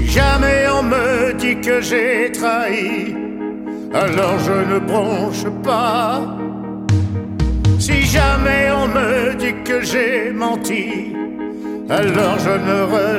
jamais on me dit que j'ai trahi, alors je ne bronche pas. Si jamais on me dit que j'ai menti, alors je ne